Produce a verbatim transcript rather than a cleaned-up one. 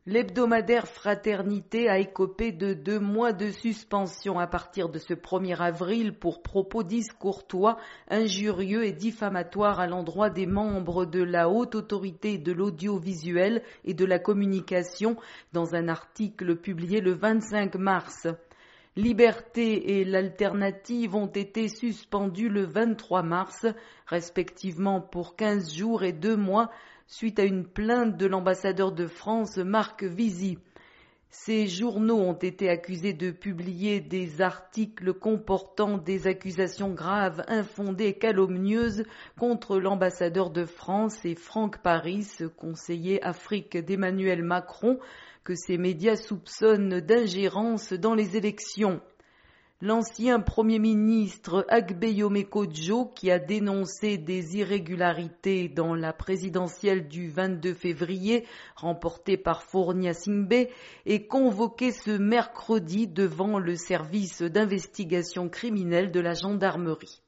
L'hebdomadaire Fraternité a écopé de deux mois de suspension à partir de ce premier avril pour propos discourtois, injurieux et diffamatoires à l'endroit des membres de la haute autorité de l'audiovisuel et de la communication dans un article publié le vingt-cinq mars. Liberté et l'Alternative ont été suspendus le vingt-trois mars, respectivement pour quinze jours et deux mois, suite à une plainte de l'ambassadeur de France, Marc Visy. Ces journaux ont été accusés de publier des articles comportant des accusations graves, infondées et calomnieuses contre l'ambassadeur de France et Franck Paris, conseiller Afrique d'Emmanuel Macron, que ces médias soupçonnent d'ingérence dans les élections. L'ancien Premier ministre Agbeyome Kodjo, qui a dénoncé des irrégularités dans la présidentielle du vingt-deux février, remportée par Fournia Singbe, est convoqué ce mercredi devant le service d'investigation criminelle de la gendarmerie.